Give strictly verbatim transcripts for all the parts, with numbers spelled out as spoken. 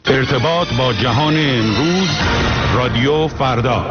ارتباط با جهان امروز، رادیو فردا.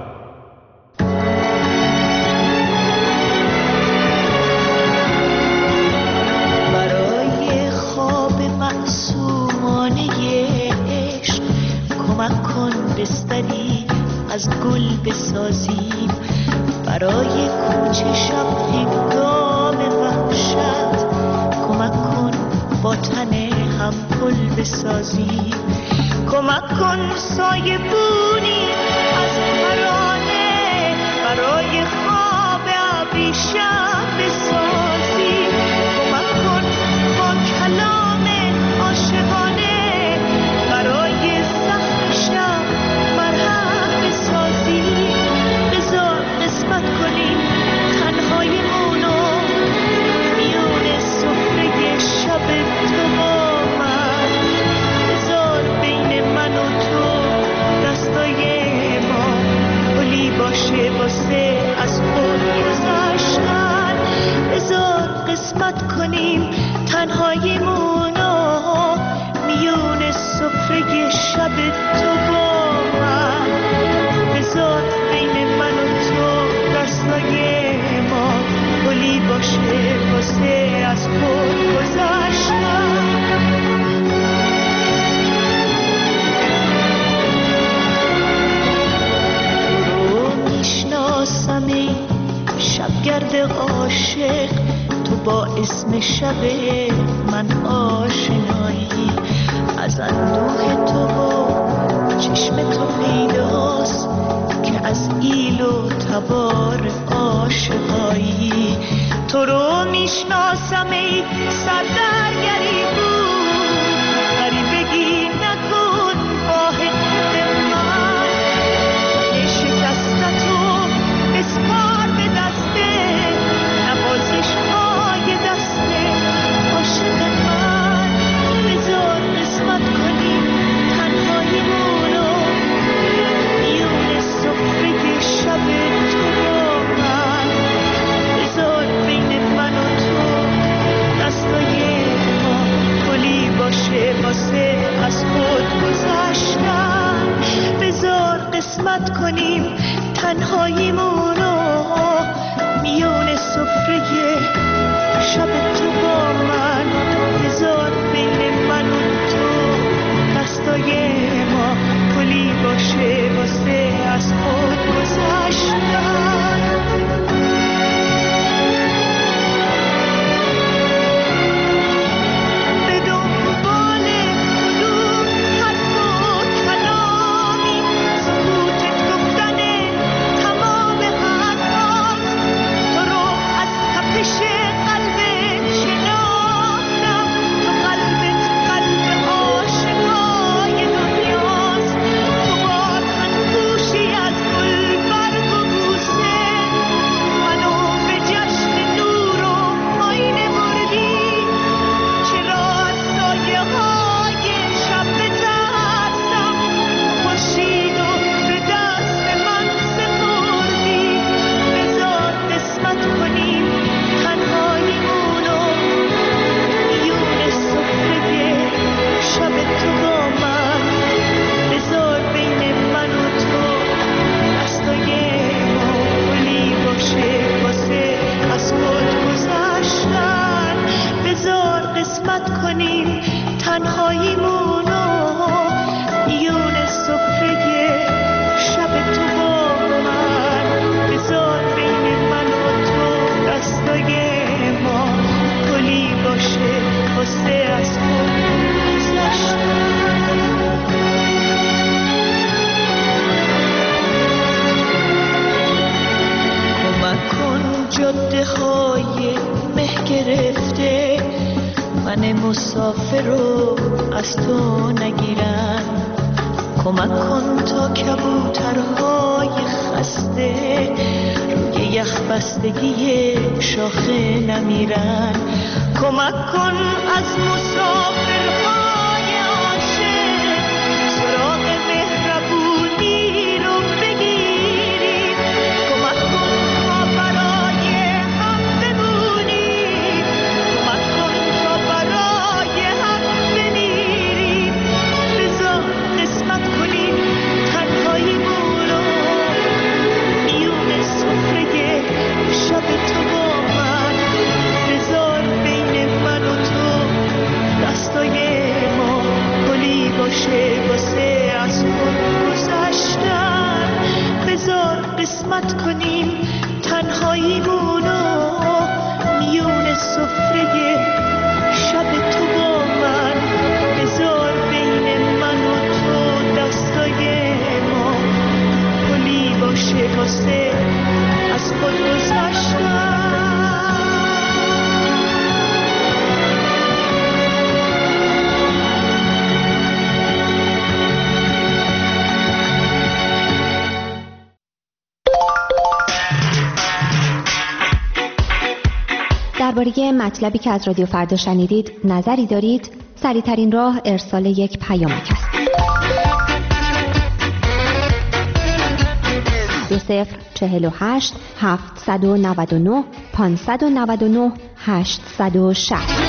برای خواب معصومانه عشق کمک کن بستری از گل بسازیم، برای کوچه شب هنگام وحشت کمک کن با تن هم پل بسازیم، کمک کن سایه بونی از ترانه برای خواب ابریشم بسازیم، کمک کن با کلام عاشقانه برای زخم شب مرهم بسازیم، بذار قسمت کنیم تنهاییمونو میون سفره شب تو با من، بذار بین من و تو دستای ما پلی باشه واسه از خود گذشتن، بذار قسمت کنیم تنهاییمونو میون سفره شب تو با من، بذار بین من و تو دستای ما پلی باشه واسه از خود گذشتن. میشناسم ای شبگرد عاشق، تو با اسم شب من آشنایی، از اندوه تو با چشم تو پیداست که از ایل و تبار عاشقایی، تو رو میشناسم ای سردرگری بود، غریبگی نکن با حد من، شکستتو بسپار به دسته نوازش های دسته عاشق من، بذار قسمت کنیم تنهاییمونو میون سفره شب تو با من، بذار بین من و تو دستای ما پلی باشه واسه از خود گذشتن، بذار قسمت کنیم تنهاییمونو میون سفره شب تو با من، بذار بین من و تو دستای ما پلی باشه واسه از خود گذشتن. مسافر رو از تو نگیرن، کمک کن تا کبوترهای خسته روی یخ بستگی شاخه نمیرن، کمک کن از مسافرهای عاشق سراغ مهربونی رو بگیریم، کمک کن تا برای هم بمونیم، کمک کن تا برای هم بمیریم، بذار درباره مطلبی که از رادیو فردا شنیدید نظری دارید؟ سریع‌ترین راه ارسال یک پیامک است. دو صفر چهل و هشت هفتصد و نود و نه پانصد و نود و نه هشتصد و شصت.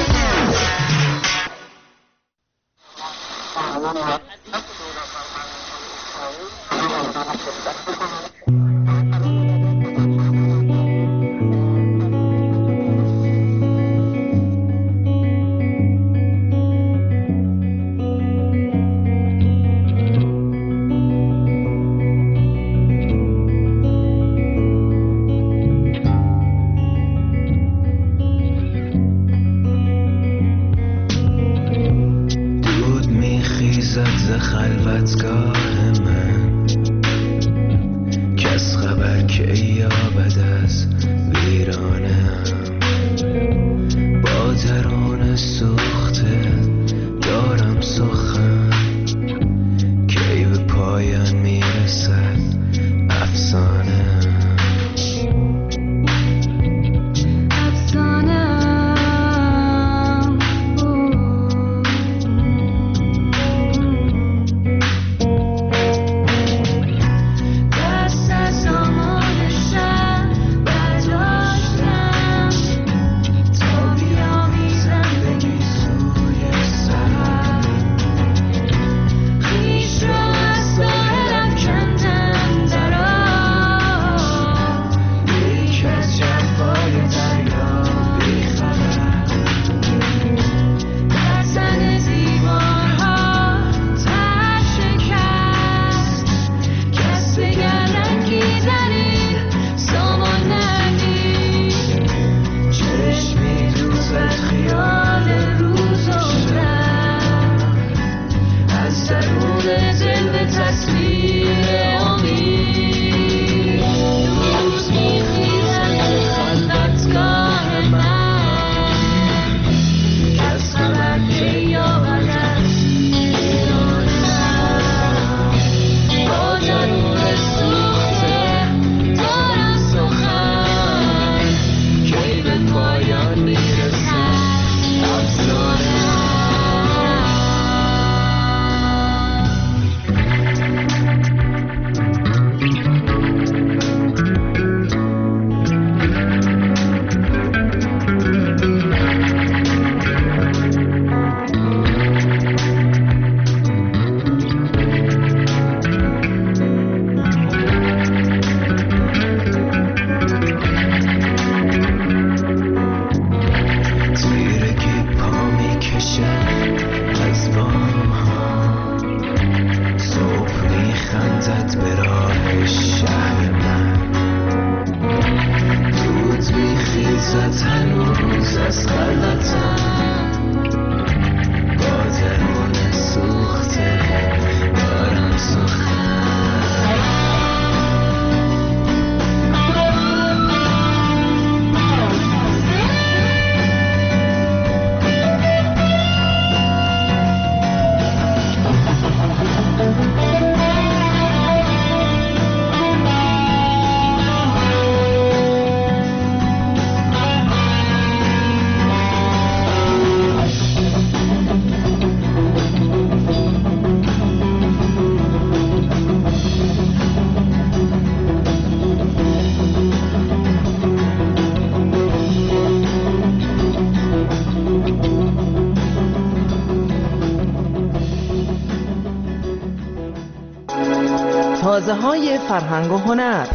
تازه های فرهنگ و هنر.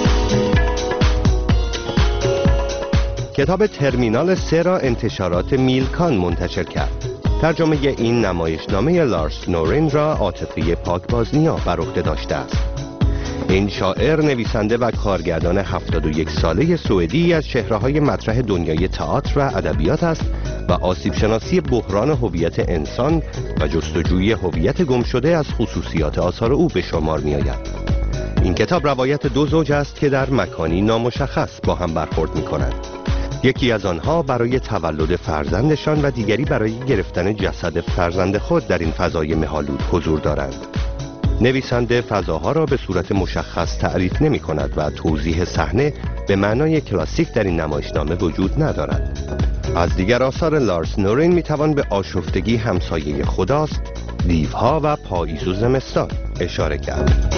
کتاب ترمینال سه را انتشارات میلکان منتشر کرد. ترجمه این نمایشنامه لارس نورین را عاطفه پاکبازنیا بر عهده داشته است. این شاعر، نویسنده و کارگردان هفتاد و یک ساله سوئدی از چهره‌های مطرح دنیای تئاتر و ادبیات است و آسیب شناسی بحران هویت انسان و جستجوی هویت گم شده از خصوصیات آثار او به شمار می آید. این کتاب روایت دو زوج است که در مکانی نامشخص با هم برخورد می کنند. یکی از آنها برای تولد فرزندشان و دیگری برای گرفتن جسد فرزند خود در این فضای مه‌آلود حضور دارند. نویسنده فضاها را به صورت مشخص تعریف نمی کند و توضیح صحنه به معنای کلاسیک در این نمایشنامه وجود ندارد. از دیگر آثار لارس نورین می توان به آشفتگی همسایه خداست، دیوها و پاییز و زمستان اشاره کرد.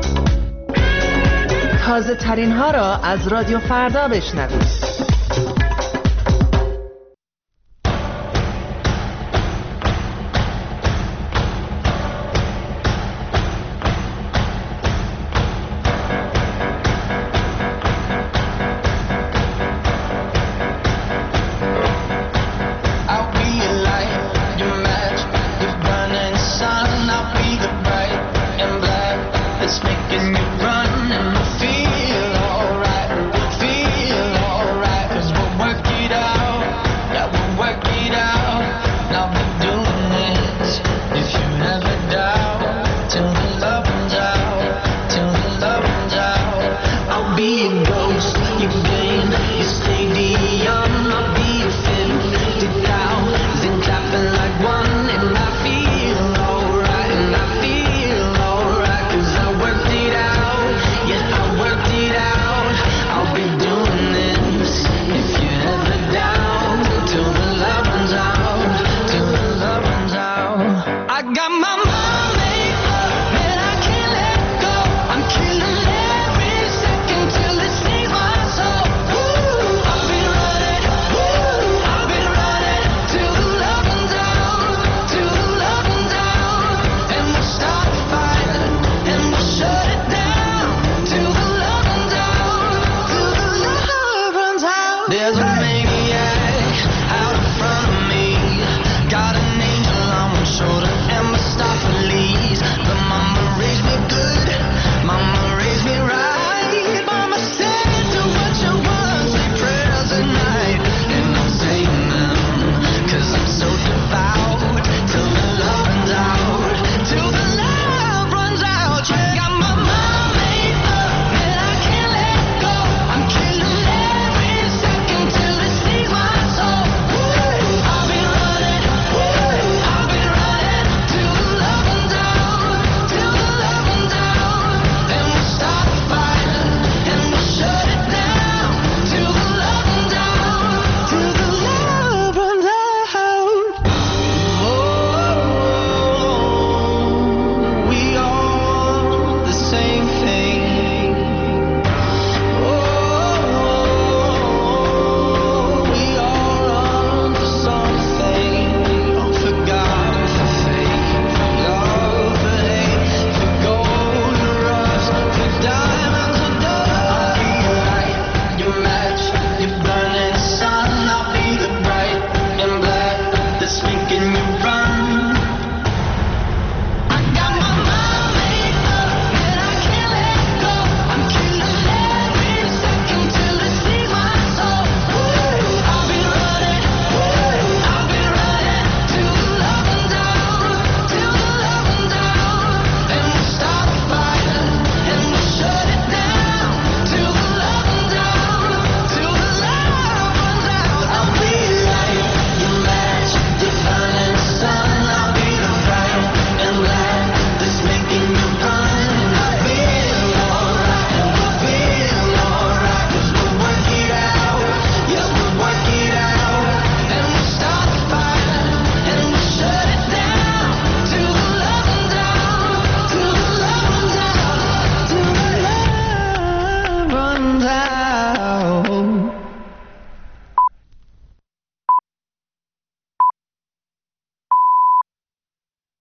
تازه ترین ها را از رادیو فردا بشنوید. Making you